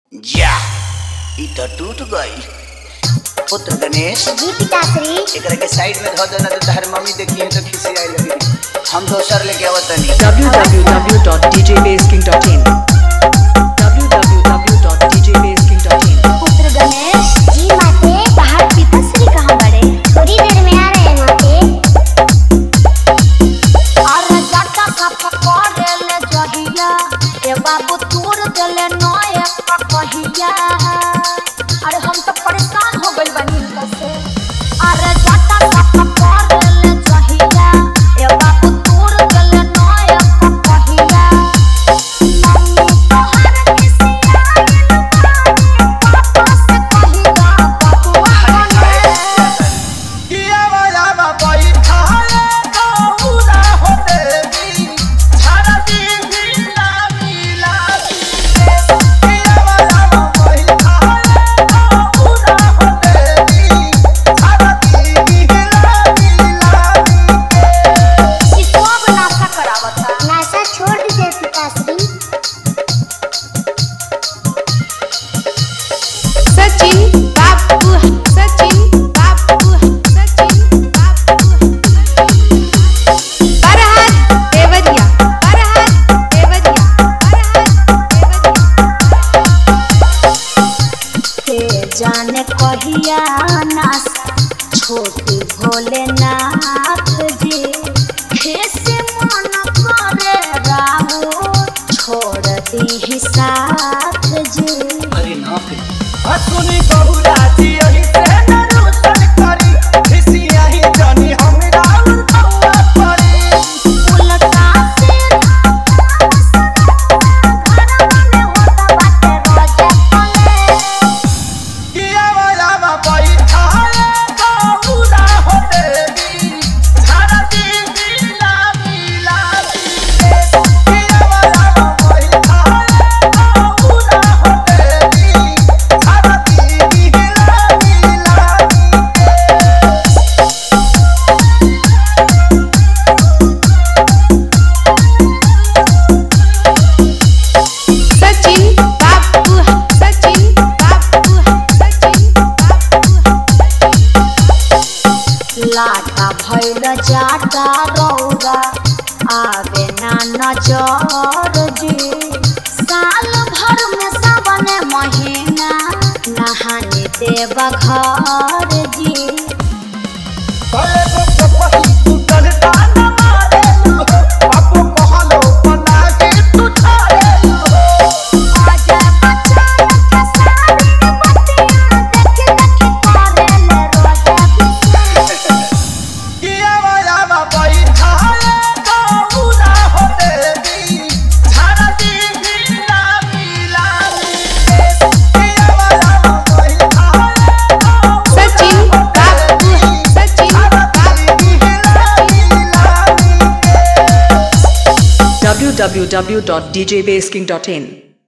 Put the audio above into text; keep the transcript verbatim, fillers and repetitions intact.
जा ई तो टूट गई। पुत्र गणेश जी पिताश्री। एकरा के साइड में धो देना तो तहर मम्मी देखी है तो खिसियाई लगी। हम दोसर लेके आवतनी। w w w dot d j base king dot in w w w dot d j base king dot in। पुत्र गणेश जी माते बाहर पिताश्री कहाँ बड़े? थोड़ी देर में आ रहे हैं माते। अरे जाटा का पकड़े ले जहिया ए बाबू तोड़ देले नए कहिया। अरे हम तो परेशान हो गइल बानी इनका से। अरे जाटा का पकड़े ले जहिया ए बाबू तोड़ देले नए कहिया। मम्मी तोहर किसिया पापा से कहिया बबुआ बने। किया वाला बाई खाले पूरा हो देवी सारा दिन मिला मिला। किया वाला बाई खाले पूरा हो देवी सारा दिन मिला मिला। सिसवा नाश्ता करावता। नासा छोड़ दीजिए पिताश्री। सचिन बाबू सचिन बाबू सचिन बाबू फरहाद देवरिया फरहाद देवरिया फरहाद देवरिया। के जाने कहिया नासा छोटी भोलेनाथ जी कैसे मन करे राहु छोड़ दी साथ जी। अरे ना फिर हसुनी बहुरा जी यही से नरुसन करी खिसिया ही जानी हमरा उठवा पड़ी। उल्टा सीधा घर में होता बाटे रोजे पले। किया वाला बाई खाले पूरा हो देवी सारा दिन मिला मिला। किया वाला बाई खाले पूरा हो देवी सारा दिन मिला मिला। सचिन बाबू सचिन बाबू सचिन बाबू। लाटा भैल जाटा रौगा आवे ना नजर जी। साल भर में सावन महीना नहाने देवा घर जी। भले को पही तू डरता न मारे लो बापू कहलो बना के तू छाड़े लो। आजा बच्चा के सारी बत्तियां देख देख करे ले रोजे बिस्तर। किया वाला बाई खाले पूरा हो देवी सारा दिन मिला मिला। किया वाला बाई खाले सचिन बाबू सचिन बाबू w w w dot d j base king dot in